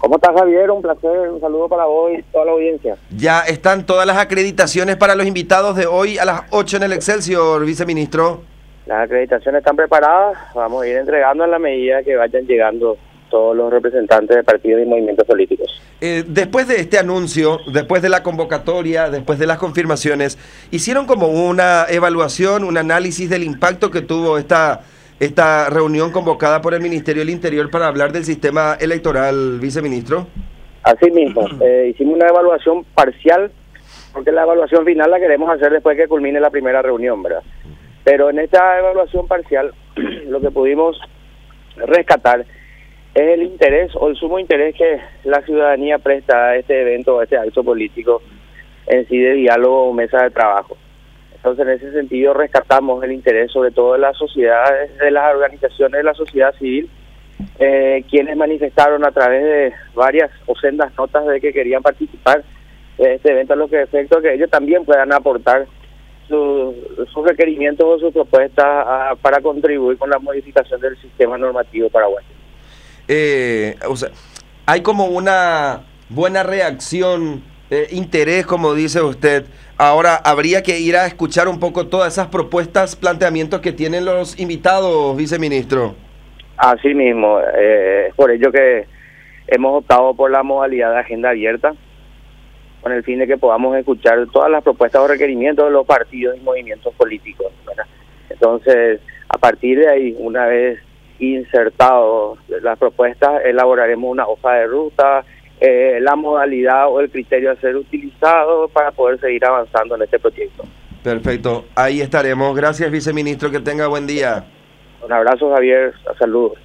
¿Cómo estás, Javier? Un placer, un saludo para vos y toda la audiencia. Ya están todas las acreditaciones para los invitados de hoy a las 8 en el Excelsior, viceministro. Las acreditaciones están preparadas, vamos a ir entregando en la medida que vayan llegando todos los representantes de partidos y movimientos políticos. Después de este anuncio, después de la convocatoria, después de las confirmaciones, ¿hicieron como una evaluación, un análisis del impacto que tuvo esta reunión convocada por el Ministerio del Interior para hablar del sistema electoral, viceministro? Así mismo, hicimos una evaluación parcial, porque la evaluación final la queremos hacer después que culmine la primera reunión, ¿verdad? Pero en esta evaluación parcial, lo que pudimos rescatar es el interés o el sumo interés que la ciudadanía presta a este evento, a este acto político en sí de diálogo o mesa de trabajo. Entonces, en ese sentido, rescatamos el interés sobre todo de la sociedad, de las organizaciones de la sociedad civil, quienes manifestaron a través de varias o sendas notas de que querían participar de este evento, a lo que efecto que ellos también puedan aportar sus requerimientos o sus propuestas para contribuir con la modificación del sistema normativo paraguayo. O sea, hay como una buena reacción, interés, como dice usted. Ahora habría que ir a escuchar un poco todas esas propuestas, planteamientos que tienen los invitados, viceministro. Así mismo, es por ello que hemos optado por la modalidad de agenda abierta, con el fin de que podamos escuchar todas las propuestas o requerimientos de los partidos y movimientos políticos, ¿verdad? Entonces, a partir de ahí, una vez insertado las propuestas, elaboraremos una hoja de ruta, la modalidad o el criterio a ser utilizado para poder seguir avanzando en este proyecto. Perfecto, ahí estaremos. Gracias, viceministro, que tenga buen día. Un abrazo, Javier, saludos.